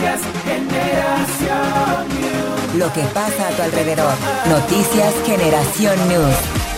Noticias Generación News. Lo que pasa a tu alrededor. Noticias Generación News.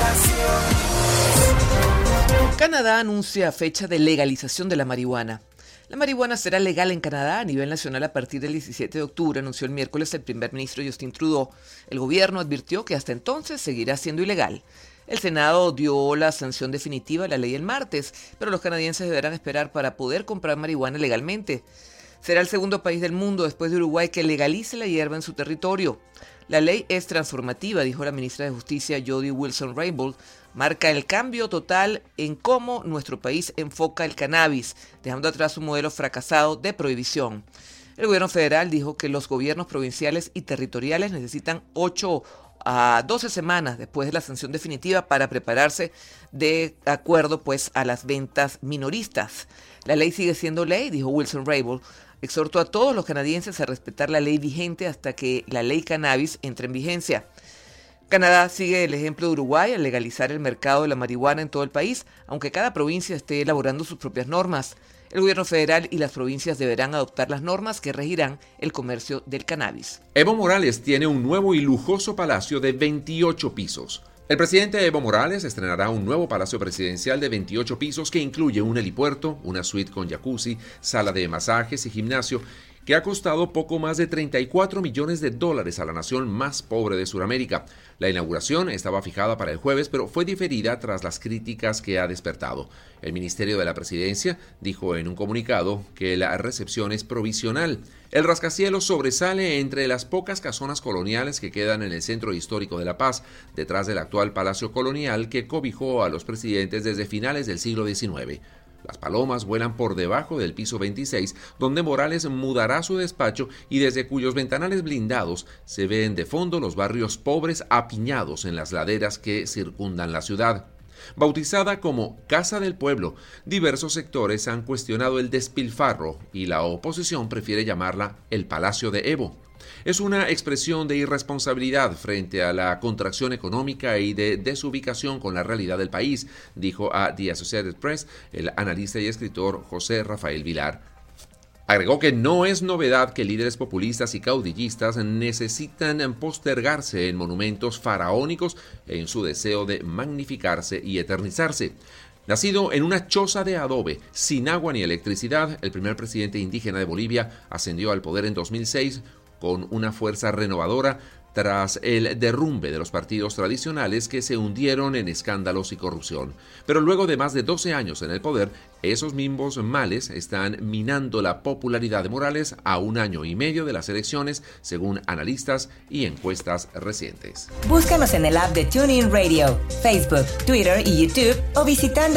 Canadá anuncia fecha de legalización de la marihuana. La marihuana será legal en Canadá a nivel nacional a partir del 17 de octubre, anunció el miércoles el primer ministro Justin Trudeau. El gobierno advirtió que hasta entonces seguirá siendo ilegal. El Senado dio la sanción definitiva a la ley el martes, pero los canadienses deberán esperar para poder comprar marihuana legalmente. Será el segundo país del mundo después de Uruguay que legalice la hierba en su territorio. La ley es transformativa, dijo la ministra de Justicia Jody Wilson-Raybould. Marca el cambio total en cómo nuestro país enfoca el cannabis, dejando atrás un modelo fracasado de prohibición. El gobierno federal dijo que los gobiernos provinciales y territoriales necesitan 8 a 12 semanas después de la sanción definitiva para prepararse de acuerdo a las ventas minoristas. La ley sigue siendo ley, dijo Wilson-Raybould. Exhortó a todos los canadienses a respetar la ley vigente hasta que la ley cannabis entre en vigencia. Canadá sigue el ejemplo de Uruguay al legalizar el mercado de la marihuana en todo el país, aunque cada provincia esté elaborando sus propias normas. El gobierno federal y las provincias deberán adoptar las normas que regirán el comercio del cannabis. Evo Morales tiene un nuevo y lujoso palacio de 28 pisos. El presidente Evo Morales estrenará un nuevo palacio presidencial de 28 pisos que incluye un helipuerto, una suite con jacuzzi, sala de masajes y gimnasio, que ha costado poco más de $34 millones a la nación más pobre de Sudamérica. La inauguración estaba fijada para el jueves, pero fue diferida tras las críticas que ha despertado. El Ministerio de la Presidencia dijo en un comunicado que la recepción es provisional. El rascacielos sobresale entre las pocas casonas coloniales que quedan en el centro histórico de La Paz, detrás del actual Palacio Colonial que cobijó a los presidentes desde finales del siglo XIX. Las palomas vuelan por debajo del piso 26, donde Morales mudará su despacho y desde cuyos ventanales blindados se ven de fondo los barrios pobres apiñados en las laderas que circundan la ciudad. Bautizada como Casa del Pueblo, diversos sectores han cuestionado el despilfarro y la oposición prefiere llamarla el Palacio de Evo. Es una expresión de irresponsabilidad frente a la contracción económica y de desubicación con la realidad del país, dijo a The Associated Press el analista y escritor José Rafael Vilar. Agregó que no es novedad que líderes populistas y caudillistas necesitan postergarse en monumentos faraónicos en su deseo de magnificarse y eternizarse. Nacido en una choza de adobe, sin agua ni electricidad, el primer presidente indígena de Bolivia ascendió al poder en 2006 con una fuerza renovadora tras el derrumbe de los partidos tradicionales que se hundieron en escándalos y corrupción. Pero luego de más de 12 años en el poder, esos mismos males están minando la popularidad de Morales a 1 año y medio de las elecciones, según analistas y encuestas recientes. Búscanos en el app de TuneIn Radio, Facebook, Twitter y YouTube o visitando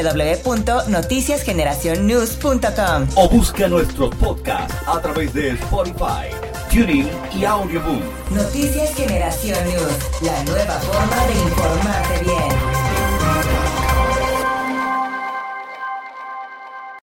www.noticiasgeneracionnews.com. O busca nuestros podcasts a través de Spotify, TuneIn y Audioboom. Noticias Generación News, la nueva forma de informarte bien.